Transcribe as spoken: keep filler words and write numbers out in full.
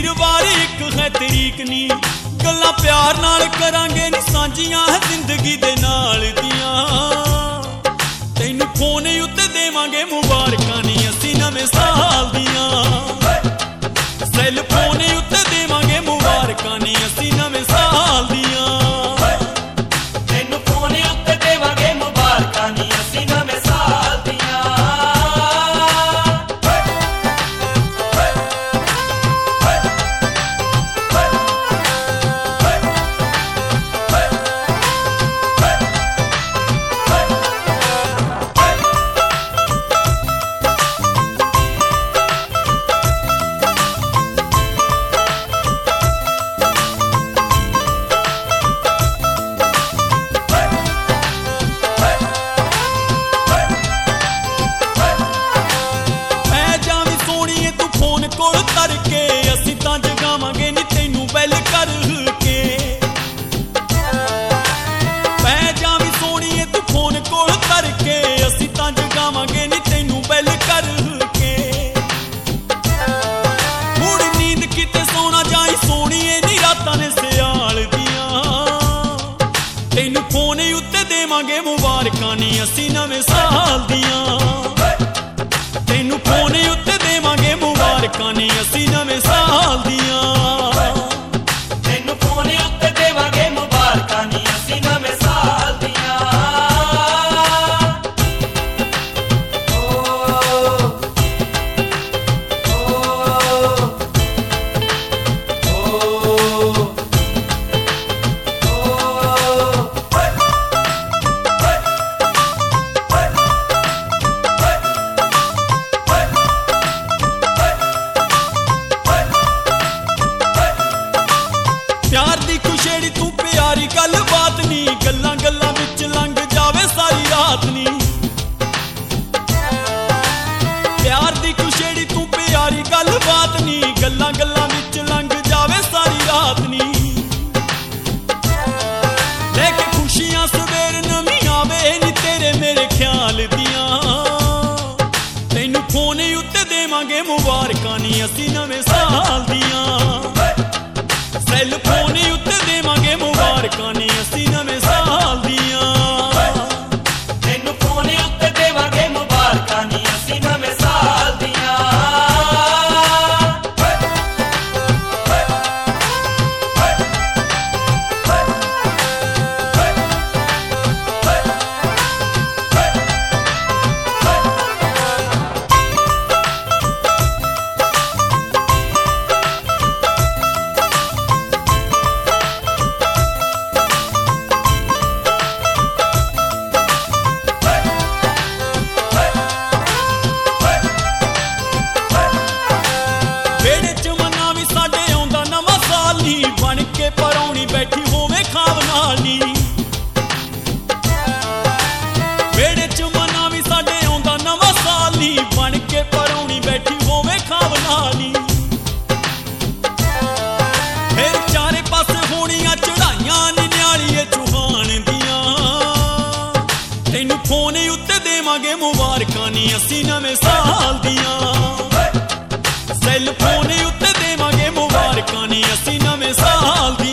वीरवार एक है तरीक नी गल्लां प्यार नाल करांगे नी सांझियां है जिंदगी दे नाल दियां तैनूं फोन उत्ते देवांगे मुबारकां नी असीं नवें साल दियां सैल फोन उत्ते देवांगे मुबारकां नी असीं नवें साल दियां तैनूं फोन उत्ते देवांगे मुबारकां नी असीं नवें साल दियां तैनूं फोन उत्ते देवांगे मुबारकां नी असीं नवें साल दियां तैनूं फोन उत्ते देवांगे मुबारकां नी असीं नवें साल दियां तैनूं फोन उत्ते देवांगे मुबारकां नी असीं नवें साल दियां प्यार दी खुशेड़ी तू प्यारी गल बात नी गल्लां गल्लां विच लंघ जावे सारी रात नी प्यार दी खुशेड़ी तू प्यारी गल बात नी गल्लां गल्लां विच लंघ जावे सारी रात नी लेके खुशियां सवेर नवीं आवे नी तेरे मेरे ख्याल दियां तैनूं फोन उत्ते देवांगे मुबारकां नी असीं नवें साल दियां सैल फोन उत्ते देवांगे मुबारकां नी असीं नवें साल दियां तैनूं फोन उत्ते देवांगे मुबारकां नी असीं नवें साल दियां परौनी बैठी होवे खाब नाल नी वेड़े च मना भी साडे आउंदा नवां साल नी बन के परौनी बैठी होवे खाब नाल नी फिर चारे पासे होणियां चढ़ाइयां नियालिए चुहान दियां तैनूं फोन उत्ते देवांगे मुबारकां नी असीं नवें साल दियां सैल फोन उत्ते देवांगे मुबारकां नी असीं नवें साल दियां